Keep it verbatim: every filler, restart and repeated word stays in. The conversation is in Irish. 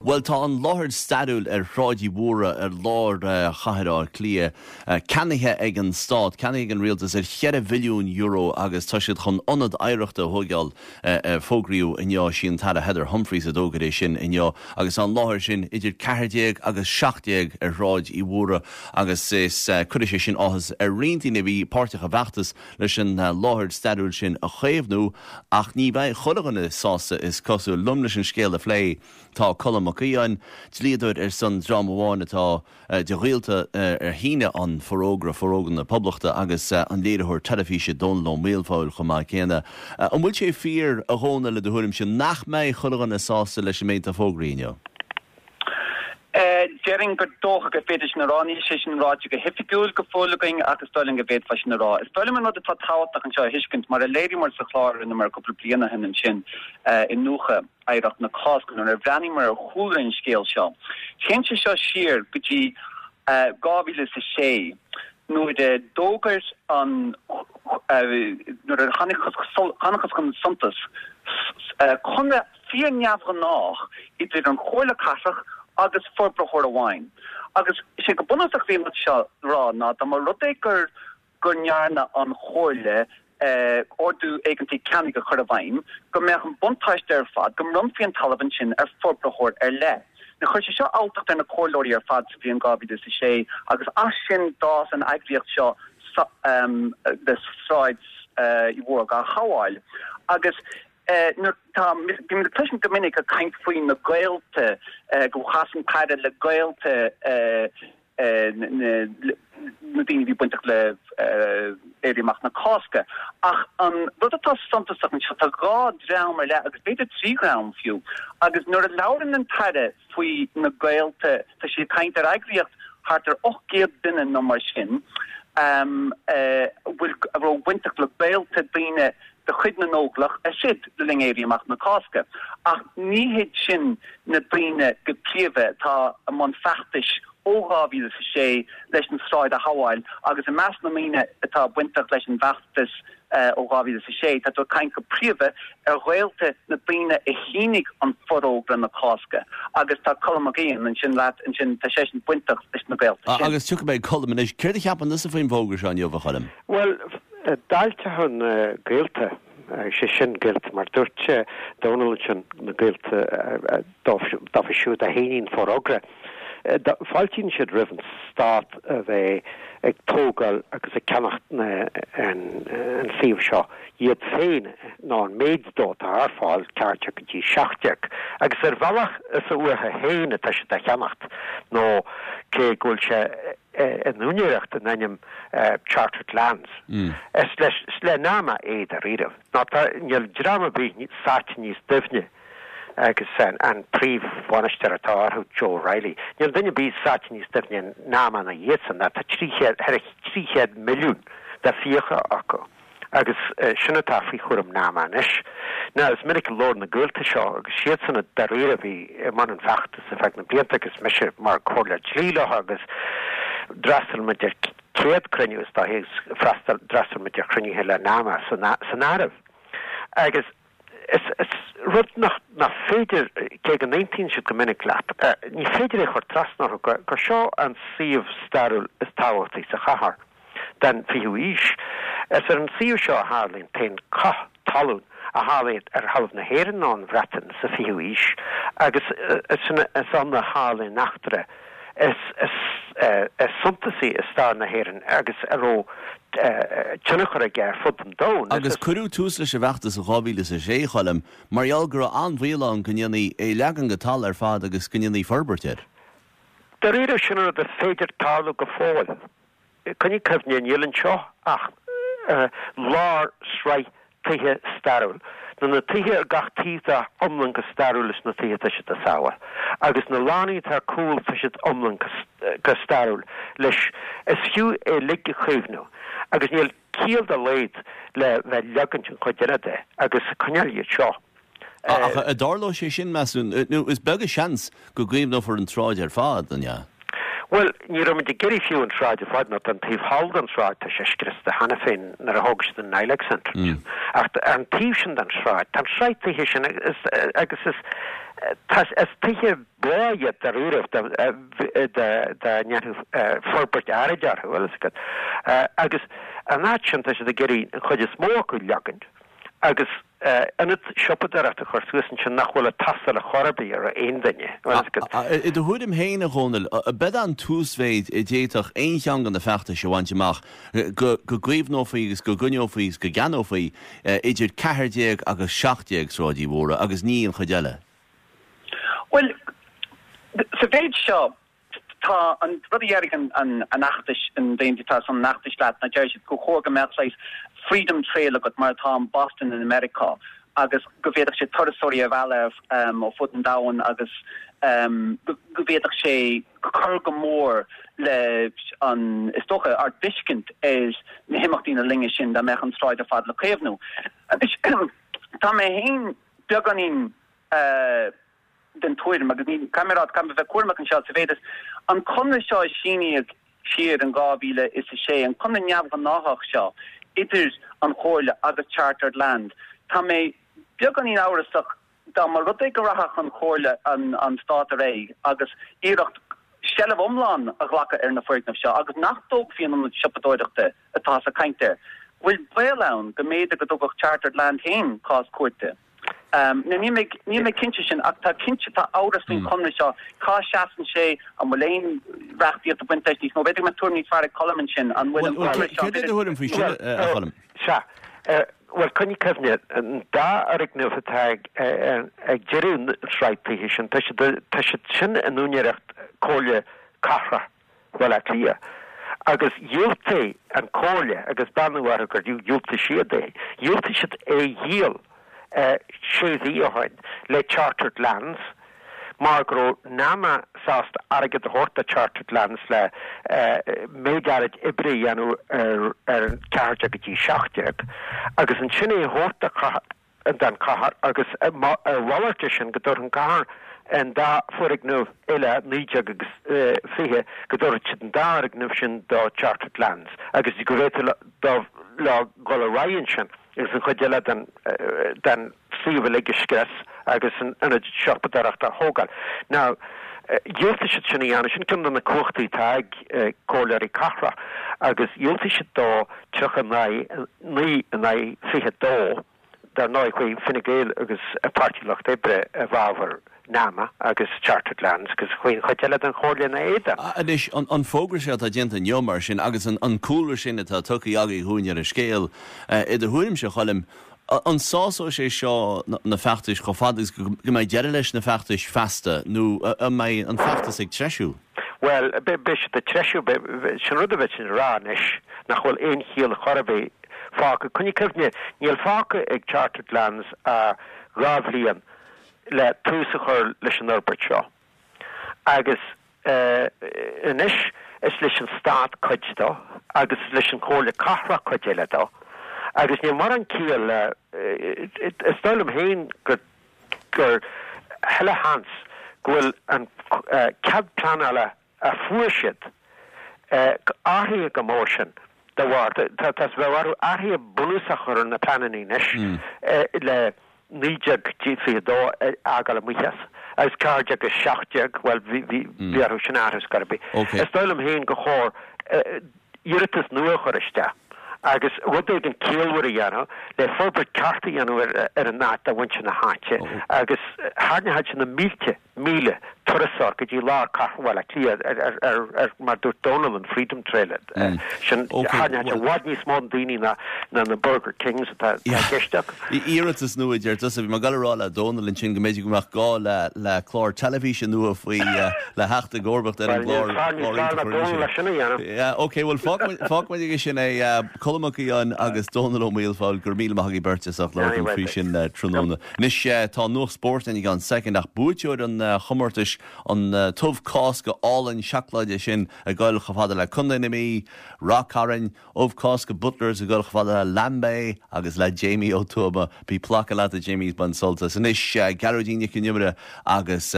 Well, tá an láthir stadúil ar ráidí mhóra ar lár chathirár clia cenithe ag an stát, cenithe ag an rialtas ar cheirh billiún euro agus tá siad chun ionad éireachta thugáil fógraíú inniu sin tada Heather Humphreys a dógad é sin inniu agus an láthir sin idir ceithrdéag agus seachtdéag ar ráid í mhóra agus is chuide sé sin áthas ar riantí na bhí páirteach a bheachtas leis an láthir stadúil sin a chéimhnú ach ní bheith chulaganna sásta is cosú lum leis an scéal a phlé tá colmach íon tríadúir ar san drámháin atá de réalta ar híine an forógra forógan na poblachta agus an léirithir telefíse don lo méalfáil chumá céine. An bhfuil sé fíor a hóna le do thuirim sin nach méid chulagan na sásta leis méid a fógraíne. Jering go doch go féidir na rá ní sé sin ráide go hifiúil go fólagaing agus stoling go féad fasna rá. Is stolim an atá táach an seo hiiscint mar a léirí mar sa chláir in mar coppla bliana hin an sin in nucha éireach na cáscan ar bhreaní mar a chúlainn scéal seo. Cén se seo siar go dtí gábhíle sa sé nuair de dógars an nuair a chanachas chun suntas chuna fíor neamh go nach idir an chóla casach agus forbrachóir a bháin. Agus sé go bunach bhí mat seo rá ná tá mar rud é gur gur nearna an chóirle orú éigentí ceannig go chur a bhain, go meach an buntáiste ar fad, go rumfií an talban sin ar forbrachóir ar le. Na chuir sé seo áltacht ar na cóirlóirí ar fad sa bhí an gábhíide sa sé, agus as sin dás an agriíocht seo de sráids i bhór a chaáil. Agus nu tá bhí me tuisn gomininic a caiint faoin na gailte go chasan caire le gailte na daoine bhí buintach le éireamach na cásca. Ach an rud atá santasach an seo tá gá dream ar le agus beidir trí gram fiú. Agus nuair a labhrainn an taire faoi na gailte tá sé caiint ar agriíocht thart ar och géad duine nó mar sin bhfuil a bhfuil buintach le gailte daoine de chud na nóglach a siad le lingéiríamach na cásca. Ach ní héad sin na daoine go príomh tá a man feachtais ógábhíle sa sé leis an stráid a haáil, agus a meas na míine atá buintach leis an bheachtas ógábhíle sa sé, tá tú caiint go príomh ar ghaoilte na daoine a chénig an forógra na cásca. Agus tá colmach íon an sin leat an sin tá sé sin buintach leis na gailte. Agus tucha méid colm is céir a cheapan is a faoin bhógra seán jobh chum. Well, Dáilte chun gailte sé sin gilt mar dúirte Donald sin na gilte dá fi siúd a héín forógra. Fáiltín siad rihann stát a bheith ag tógáil agus a ceannacht an síomh seo iad féin ná an méiddót a arfáil cearteach go dtí seachtteach. Agus ar bhealach is a uathe héine tá sé a cheannacht nó cé gúil se an únireacht an aim Chartered Lands. Es le náma éad a riadh. Ná tá níl drama bí sáte níos difne agus an príomh bhainistear atá arthú Joe Riley. Níl duine bí sáte níos difne náma na dhéan na tá tríchéad milliún de fíocha acu. Agus sinna tá fao chum náma is. Ná is minic lór na gúilta seo agus siad sanna de riadh bhí man an feachtas a feith na blianta agus meise mar chóirle trílach agus drastal me de céad cruniús tá hés frastal drastal me de crunithe le náma san áibh. Agus is is rud nach na féidir cé an nineteen siad go minic leat. Ní féidir é chuir trasnach gur seo an síomh starúil is táhachttaí sa chahar den fiú ís. Is ar an síomh seo a hálín tain cá talún a hálín ar halh na héan ná an bhreatain sa fiú ís, agus is an na hálín nachtere is is is suntasí is star na héan agus aró tunnachar a gceir fud an dón. Agus curú tús leis a bheachtas a gábhíle sa sé chalam, marall gur an bhíán gannne é legan go tal ar fád agus gannne forbertir. Dar réidir sinna de féidir tála go fáil. Cynnig cyfni yn ylyn sio, ach lár srai tithe starúil. Na na tithe ar gach títh a omlan go starúil is na tithe tá siad a sáha. Agus na lánaí tar cúil tá siad omlan go starúil leis is fiú é ligge chuimhnú. Agus níl cíal a leid le bheith legant an chuidiride agus conealí seo. A dárló sé sin measún, is beg a seans go gcuimh nó for an tráid ar fád, anja? Well, ní rom de geri fiú an sráid a fad, not an tíh hald an sráid tá sé scrist a hana féin nar a hógus den Nilex Center. Ach an tíh sin an sráid, tan sráid tíhe sin agus is as tithe bláiad ar úrah de nearú forbert aidear bhfuil go agus an náisian tá sé a geirí an chuide smó go leagant agus anad siopadaach a chuir suasan sin nachhfuil a tasal a chorbaí ar a aon daine. I do thuúdim héine ghónal a bed an túsvéid i déach éon teang an na feachta se bhaintteach go gríomhnófaígus go gunneófaígus go ganófaí idir cethardéag agus seachtdéag sráidí mhóra agus ní an chudeile. Well, sa bhéid seo tá an rudíarrig an an nachtas an déintá an nachtas leat na deir go chóga meáis Freedom Trail agat mar tá Boston in America agus go bhéadach sé torasóí a bheh um, ó fut an dahan agus um, go bhéadach sé go chur go mór le an is stocha ar biscint is na himachtaí na linge sin da mechan stráid a fad le chéimhnú. Tá mé héin beganín den tuairim agus ní camerad cam bheith cuairmach an seo sa bhéidir an conna seo síniag siad an gábhíle is a sé an conna neamh an náthach seo idir an chóirle agus chartered land. Tá mé beag an í áirasach dá mar rud é go rathach an chóirle an an stát a ré agus iirecht sellh omláin a ghlacha ar na foiignamh seo agus nachtóg fion an sipadóireachta atá sa cainte. Bhfuil bailán go méad go dogach chartered land héin cás cuairte. Um, na ní mé cinse sin ach tá cinse tá áras fin conna seo cá seaan sé an bhfuil reachtaí a buinteistí nó beidir me túrní fear colm sin an bhfuil se well chunní cefne an dá arig nufatáig ag jeún sráidtaí sin tá sé sin an núireacht cóile cara bhfuil a clia agus dúilta an cóile agus banúhar gur dúilta siad é dúilta siad é díal séí áhain le chartered lands Margro nama sást agad a horta chartered lands le mégarid ibri anú ar ar cearte gotí seachteag agus an sinné horta dan cahar agus wallte sin godor an cahar en da furig nu ile níide agus fihe godor an darig nu sin do chartered lands agus di go do lá go Ryan sin is an chuile den den síhige skes agus an an shoppaach a hógal. Now Júlta si sinna sin cin na cuachtaí taig cóirí cara agus dúlta si dó tucha ní na fihe dó dar ná chuoi finnigéil agus a partílacht ébre a bhahar náma agus chartered lands agus chuoin chuile an chóirlíon na éide. Anis an fógra sé a dénta neomar sin agus an coolir sin atá tuchaí agaí húin ar a scéal idir thuúrim se cholim an sásó sé seo na feachtais go fadgus go mé deire leis na feachtais festa nó mé an feachtas ag treisiú. Well be be de treisiú sin rudaheh sin ránis nach bhfuil éon chial chorabé fáca chunní cefne níl fáca ag chartered lands a rábhlíon le túsa chuir leis an orbert seo agus inis is leis an stát chuidtá agus leis an cóla cara chuidéile dá agus ní mar an cíal istáilm héin gur gur heile hans gohfuil an cad planala a fuaisiid áthí go mór sin de bhhar tas bhharú áthí bunúsa chur na plananíis le níideag tíí dó agal a muchas as cáde agus seachteag well bhíarú sin áthas garbí. Istáilm héin go chóir iiritas nua chuiriste. agus rud an céalhar a dhéanú le forbert carta dhéanú ar an náit a bhaint na háte agus háne haid na mílte míle turasá go dtí lá carhil a clí ar mar dúir Donald an Freedom Trail sin háne haid a bhhaid níos mó daoine na na na Burger Kings atá geisteach. Iiritas nua deirtas a bhí mar galráil a Donald an sin go méidir go meach gá le le chlár televísin nua faoi le heachta górbacht ar an glár. Ok, well fág me sin é Colmachí an agus Donald ó mílfáil gur míle maithí bertas ach le frí sin tróna. Nis tá nuach sport in gan second nach búteúir an chomortas an tumh cás go álainn seaachláide sin a gáil chofada le Cundainimí, Rockharan, óh cás go Butlers a gáil chofada le Lambay agus le Jamie O'Tuba bí placa le a Jamie's ban soltas. Nis Garrodíine cin nimire agus